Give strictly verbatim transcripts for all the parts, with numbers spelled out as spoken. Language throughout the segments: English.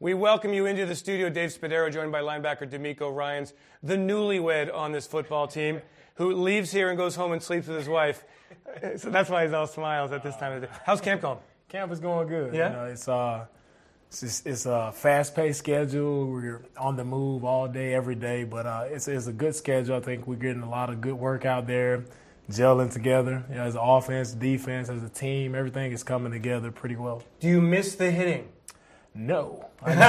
We welcome you into the studio. Dave Spadaro, joined by linebacker D'Amico Ryans, the newlywed on this football team, who leaves here and goes home and sleeps with his wife. So that's why he's all smiles at this time of the day. How's camp going? Camp is going good. Yeah? You know, it's uh, it's, just, it's a fast-paced schedule. We're on the move all day, every day, but uh, it's, it's a good schedule. I think we're getting a lot of good work out there, gelling together. You know, as an offense, defense, as a team, everything is coming together pretty well. Do you miss the hitting? No.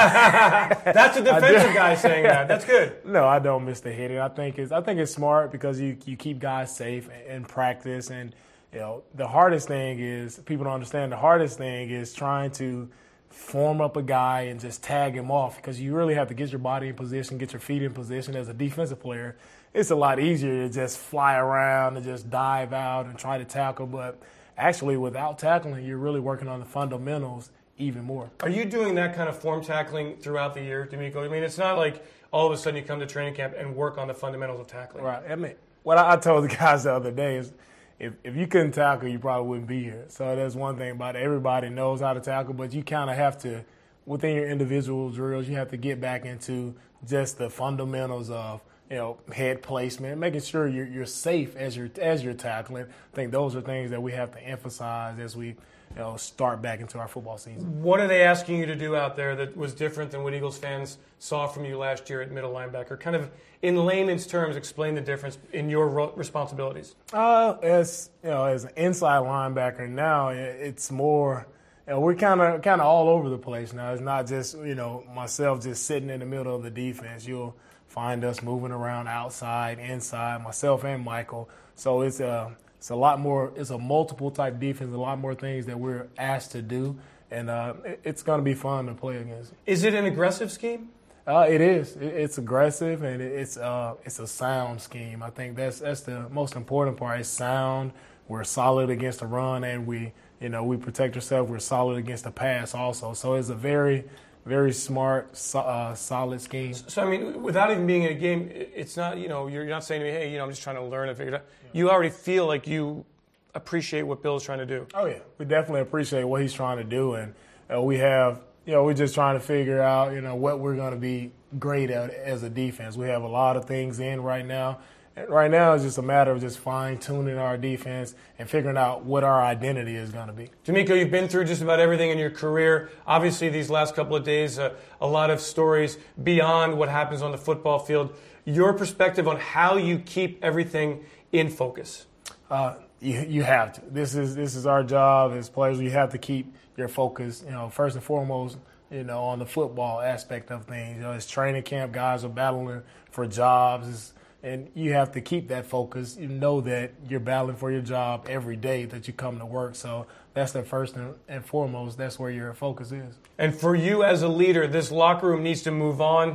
That's a defensive guy saying that. That's good. No, I don't miss the hitting. I think it's I think it's smart because you you keep guys safe in practice, and you know the hardest thing is people don't understand. The hardest thing is trying to form up a guy and just tag him off, because you really have to get your body in position, get your feet in position. As a defensive player, it's a lot easier to just fly around and just dive out and try to tackle, but actually without tackling, you're really working on the fundamentals even more. Are you doing that kind of form tackling throughout the year, D'Amico? I mean, it's not like all of a sudden you come to training camp and work on the fundamentals of tackling. Right. I mean, what I told the guys the other day is if, if you couldn't tackle, you probably wouldn't be here. So that's one thing about it. Everybody knows how to tackle, but you kind of have to, within your individual drills, you have to get back into just the fundamentals of, you know, head placement, making sure you're, you're safe as you're, as you're tackling. I think those are things that we have to emphasize as we You know, start back into our football season. What are they asking you to do out there that was different than what Eagles fans saw from you last year at middle linebacker? Kind of, in layman's terms, explain the difference in your ro- responsibilities. Uh, as you know, as an inside linebacker now, it's more. You know, we're kind of kind of all over the place now. It's not just you know myself just sitting in the middle of the defense. You'll find us moving around outside, inside, myself and Michael. So it's a. Uh, It's a lot more, it's a multiple type defense, a lot more things that we're asked to do, and uh, it's going to be fun to play against. Is it an aggressive scheme? Uh, it is. It's aggressive, and it's uh, it's a sound scheme. I think that's that's the most important part. It's sound. We're solid against the run, and we, you know, we protect ourselves. We're solid against the pass also. So it's a very, very smart, uh, solid scheme. So, I mean, without even being in a game, it's not, you know, you're not saying to me, hey, you know, I'm just trying to learn and figure it out. You already feel like you appreciate what Bill's trying to do. Oh, yeah. We definitely appreciate what he's trying to do. And uh, we have, you know, we're just trying to figure out, you know, what we're going to be great at as a defense. We have a lot of things in right now. And right now it's just a matter of just fine-tuning our defense and figuring out what our identity is going to be. D'Amico, you've been through just about everything in your career. Obviously, these last couple of days, uh, a lot of stories beyond what happens on the football field. Your perspective on how you keep everything in focus? Uh, you, you have to. This is this is our job as players. You have to keep your focus, you know, first and foremost, you know, on the football aspect of things. You know, it's training camp. Guys are battling for jobs. It's, And you have to keep that focus. You know that you're battling for your job every day that you come to work. So that's the first and foremost. That's where your focus is. And for you as a leader, this locker room needs to move on,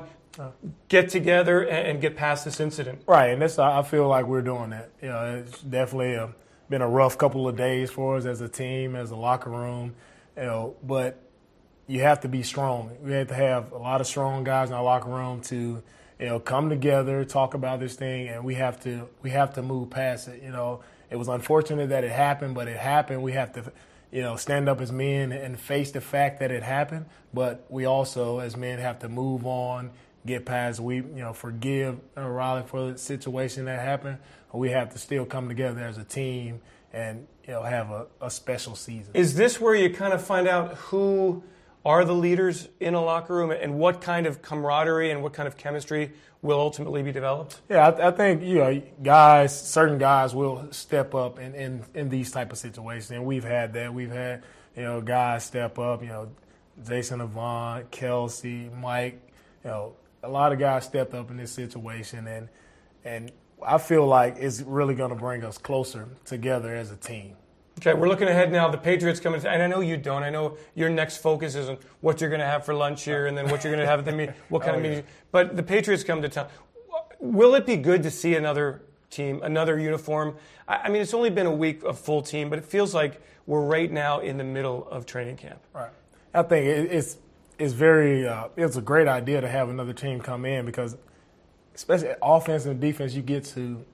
get together, and get past this incident. Right, and that's I feel like we're doing that. You know, it's definitely a, been a rough couple of days for us as a team, as a locker room. You know, but you have to be strong. We have to have a lot of strong guys in our locker room to, you know, come together, talk about this thing, and we have to we have to move past it. You know, it was unfortunate that it happened, but it happened. We have to, you know, stand up as men and face the fact that it happened. But we also, as men, have to move on, get past. We, you know, forgive Riley for the situation that happened. We have to still come together as a team and, you know, have a, a special season. Is this where you kind of find out who are the leaders in a locker room and what kind of camaraderie and what kind of chemistry will ultimately be developed? Yeah, I, I think, you know, guys, certain guys will step up in, in, in these type of situations, and we've had that. We've had, you know, guys step up, you know, Jason Avant, Kelsey, Mike, you know, a lot of guys stepped up in this situation, and and I feel like it's really going to bring us closer together as a team. Okay, we're looking ahead now. The Patriots coming, and I know you don't. I know your next focus is on what you're going to have for lunch here, and then what you're going to have at the meeting, what kind oh, of meeting. Yeah. But the Patriots come to town. Will it be good to see another team, another uniform? I mean, it's only been a week of full team, but it feels like we're right now in the middle of training camp. Right. I think it's it's very uh, it's a great idea to have another team come in because, especially offense and defense, you get to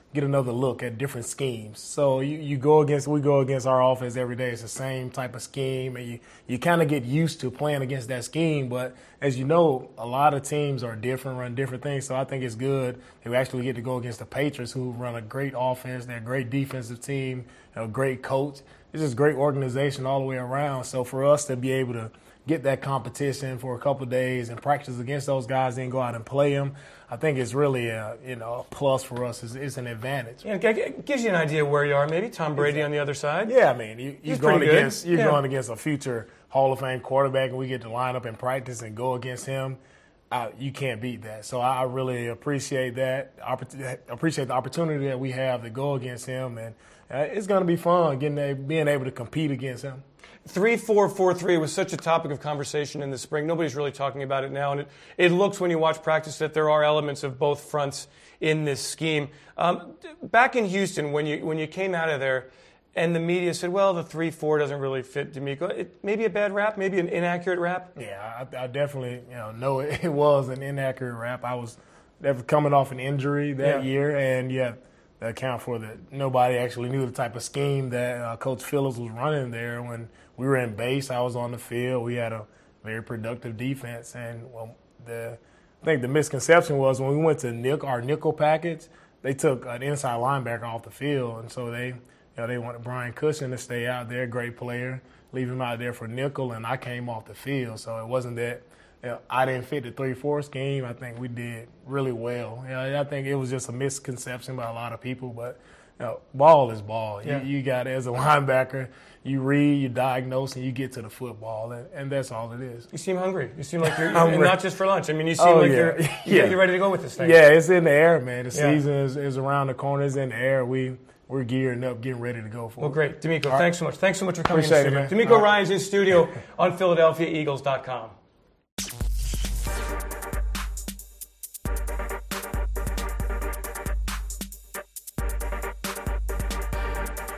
get another look at different schemes. So you, you go against, we go against our offense every day. It's the same type of scheme, and you, you kind of get used to playing against that scheme. But as you know, a lot of teams are different, run different things. So I think it's good that we actually get to go against the Patriots, who run a great offense. They're a great defensive team, a great coach. It's just great organization all the way around. So for us to be able to get that competition for a couple of days and practice against those guys, then go out and play them, I think it's really a, you know, a plus for us. It's, it's an advantage. Yeah, it gives you an idea where you are. Maybe Tom Brady exactly. on the other side. Yeah, I mean, you, you're going against you're yeah. going against a future Hall of Fame quarterback, and we get to line up in practice and go against him. Uh, you can't beat that. So I really appreciate that. Appreciate the opportunity that we have to go against him, and uh, it's going to be fun getting a, being able to compete against him. three four four three was such a topic of conversation in the spring. Nobody's really talking about it now, and it, it looks when you watch practice that there are elements of both fronts in this scheme. Um, back in Houston, when you when you came out of there, and the media said, well, the three four doesn't really fit DeMeco. It, maybe a bad rap, maybe an inaccurate rap? Yeah, I, I definitely you know, know it, it was an inaccurate rap. I was coming off an injury that yeah. year, and yeah, that account for that nobody actually knew the type of scheme that uh, Coach Phillips was running there. When we were in base, I was on the field. We had a very productive defense, and well, the I think the misconception was when we went to nickel, our nickel package, they took an inside linebacker off the field, and so they you know they wanted Brian Cushing to stay out there, great player, leave him out there for nickel, and I came off the field, so it wasn't that. You know, I didn't fit the three four scheme. I think we did really well. You know, I think it was just a misconception by a lot of people. But you know, ball is ball. Yeah. You, you got as a linebacker, you read, you diagnose, and you get to the football, and, and that's all it is. You seem hungry. You seem like you're, and not just for lunch. I mean, you seem oh, like yeah. you're, yeah. you're ready to go with this thing. Yeah, it's in the air, man. The yeah. season is, is around the corner. It's in the air. We we're gearing up, getting ready to go for well, it. Well, great, DeMeco. All thanks right. so much. Thanks so much for coming Appreciate in the studio. It, man. DeMeco Ryans in studio on Philadelphia Eagles dot com.